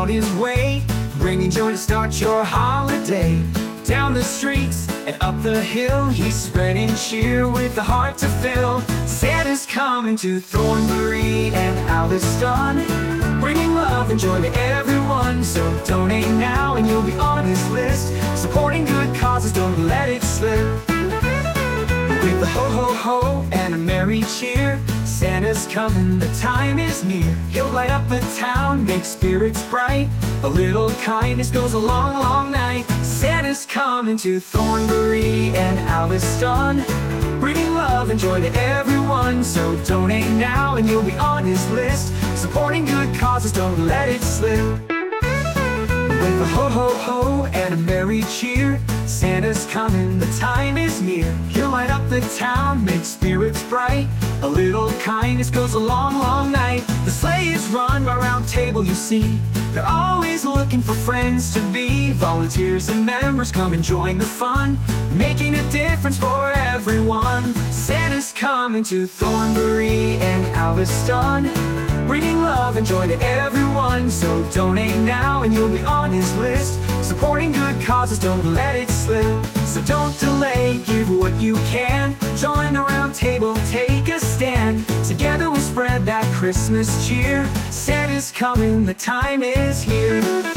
on his way, bringing joy to start your holiday. Down the streets and up the hill, he's spreading cheer with a heart to fill. Santa's coming to Thornbury and Alveston, bringing love and joy to everyone. So donate now and you'll be on his list. Supporting good causes, don't let it slip. With a ho ho ho and a merry cheer, Santa's coming, the time is near. He'll light up the town, make spirits bright. A little kindness goes a long, long night. Santa's coming to Thornbury and Alveston, bringing love and joy to everyone. So donate now and you'll be on his list. Supporting good causes, don't let it slip. With a ho ho ho and a merry cheer, Santa's coming, the time is near. He'll light up the town, make spirits bright. A little kindness goes a long, long night. The sleigh is run by round table, you see. They're always looking for friends to be. Volunteers and members come and join the fun, making a difference for everyone. Santa's coming to Thornbury and Alveston, bringing love and joy to everyone. So donate now and you'll be on his list. Supporting good causes, don't let it slip. So don't delay, give what you can. Join the round table, take a stand. Together we'll spread that Christmas cheer. Santa's coming, the time is here.